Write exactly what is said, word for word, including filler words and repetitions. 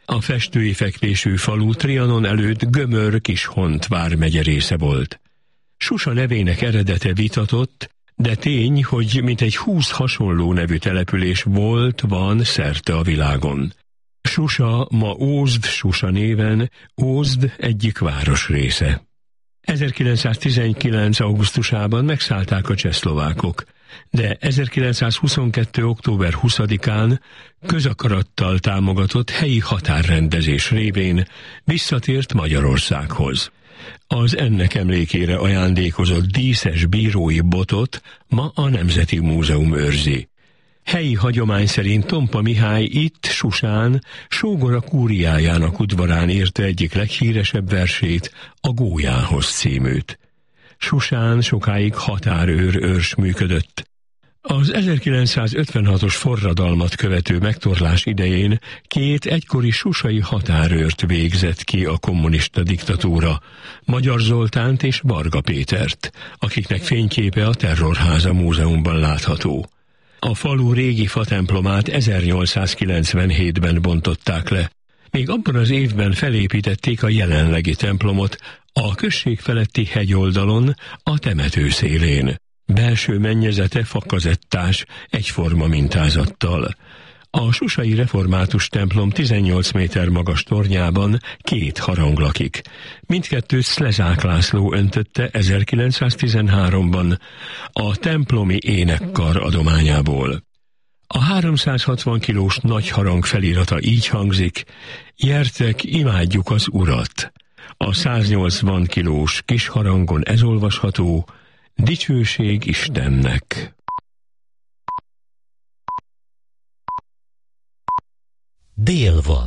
A festői fekvésű falu Trianon előtt Gömör-Kishont vármegye része volt. Susa nevének eredete vitatott, de tény, hogy mintegy húsz hasonló nevű település volt, van szerte a világon. Susa ma Ózd-Susa néven Ózd egyik városrésze. ezerkilencszáztizenkilenc. augusztusában megszállták a csehszlovákok, de ezerkilencszázhuszonkettő. október huszadikán közakarattal támogatott helyi határrendezés révén visszatért Magyarországhoz. Az ennek emlékére ajándékozott díszes bírói botot ma a Nemzeti Múzeum őrzi. Helyi hagyomány szerint Tompa Mihály itt, Susán, sógora kúriájának udvarán írta egyik leghíresebb versét, a Gólyához címűt. Susán sokáig határőr őrs működött. Az ezerkilencszázötvenhatos forradalmat követő megtorlás idején két egykori susai határőrt végzett ki a kommunista diktatúra, Magyar Zoltánt és Varga Pétert, akiknek fényképe a Terrorháza Múzeumban látható. A falu régi fatemplomát ezernyolcszázkilencvenhétben bontották le. Még abban az évben felépítették a jelenlegi templomot a község feletti hegyoldalon, a temető szélén. Belső mennyezete fakazettás, egyforma mintázattal. A susai református templom tizennyolc méter magas tornyában két harang lakik. Mindkettőt Szlezák László öntötte ezerkilencszáztizenháromban a templomi énekkar adományából. A háromszázhatvan kilós nagy harang felirata így hangzik: Gyertek, imádjuk az Urat! A száznyolcvan kilós kis harangon ez olvasható: Dicsőség Istennek! Dél van.